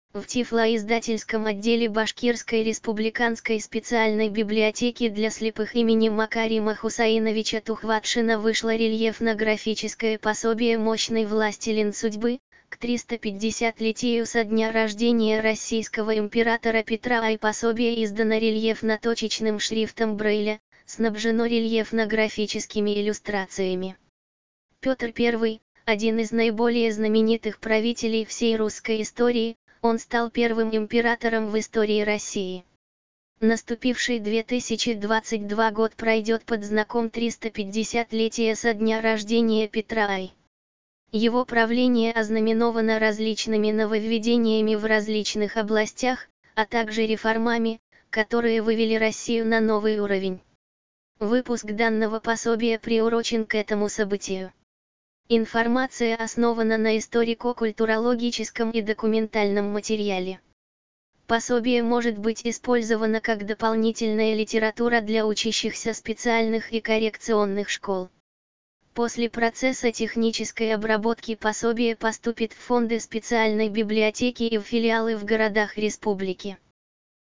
В Тифлоиздательском отделе Башкирской республиканской специальной библиотеки для слепых имени Макарима Хусаиновича Тухватшина вышло рельефно-графическое пособие «Мощный властелин судьбы» к 350-летию со дня рождения российского императора Петра I. Пособие издано рельефно-точечным шрифтом Брейля, снабжено рельефно-графическими иллюстрациями. Петр I, один из наиболее знаменитых правителей всей русской истории, он стал первым императором в истории России. Наступивший 2022 год пройдет под знаком 350-летия со дня рождения Петра I. Его правление ознаменовано различными нововведениями в различных областях, а также реформами, которые вывели Россию на новый уровень. Выпуск данного пособия приурочен к этому событию. Информация основана на историко-культурологическом и документальном материале. Пособие может быть использовано как дополнительная литература для учащихся специальных и коррекционных школ. После процесса технической обработки пособие поступит в фонды специальной библиотеки и в филиалы в городах республики.